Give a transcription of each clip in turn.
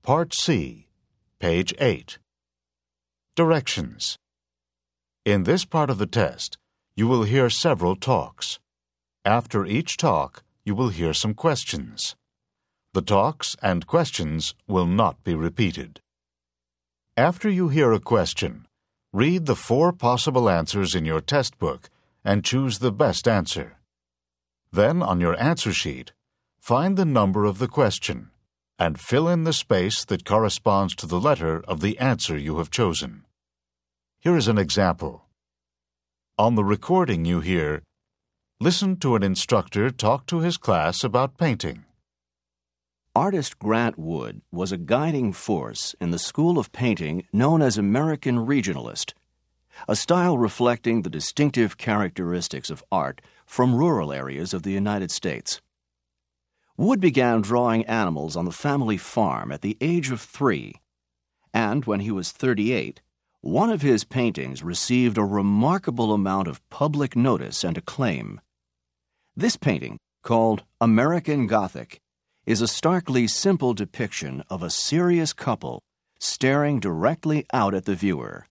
Part C, page 8. Directions. In this part of the test, you will hear several talks. After each talk, you will hear some questions. The talks and questions will not be repeated. After you hear a question, read the 4 possible answers in your test book and choose the best answer. Then, on your answer sheet, find the number of the question and fill in the space that corresponds to the letter of the answer you have chosen. Here is an example. On the recording you hear, listen to an instructor talk to his class about painting. Artist Grant Wood was a guiding force in the school of painting known as American Regionalist, a style reflecting the distinctive characteristics of art from rural areas of the United States. Wood began drawing animals on the family farm at the age of 3, and when he was 38, one of his paintings received a remarkable amount of public notice and acclaim. This painting, called American Gothic, is a starkly simple depiction of a serious couple staring directly out at the viewer.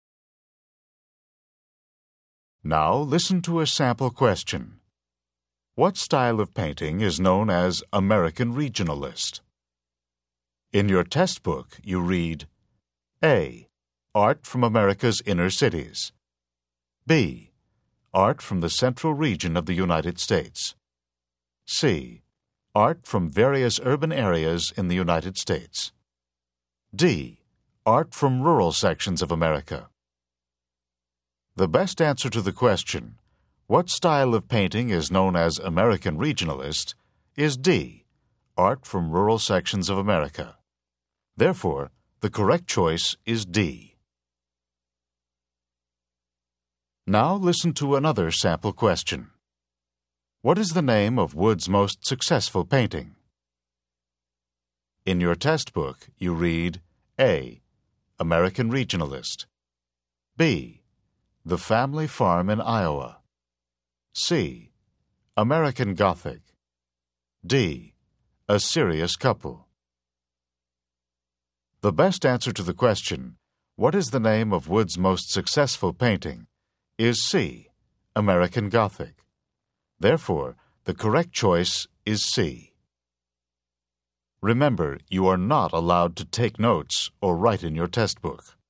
Now listen to a sample question. What style of painting is known as American Regionalist? In your test book, you read A. Art from America's inner cities. B. Art from the central region of the United States. C. Art from various urban areas in the United States. D. Art from rural sections of America. The best answer to the question, what style of painting is known as American Regionalist, is D. Art from rural sections of America. Therefore, the correct choice is D. Now listen to another sample question. What is the name of Wood's most successful painting? In your test book, you read A. American Regionalist. B. The Family Farm in Iowa. C. American Gothic. D. A Serious Couple. The best answer to the question, what is the name of Wood's most successful painting, is C. American Gothic. Therefore, the correct choice is C. Remember, you are not allowed to take notes or write in your test book.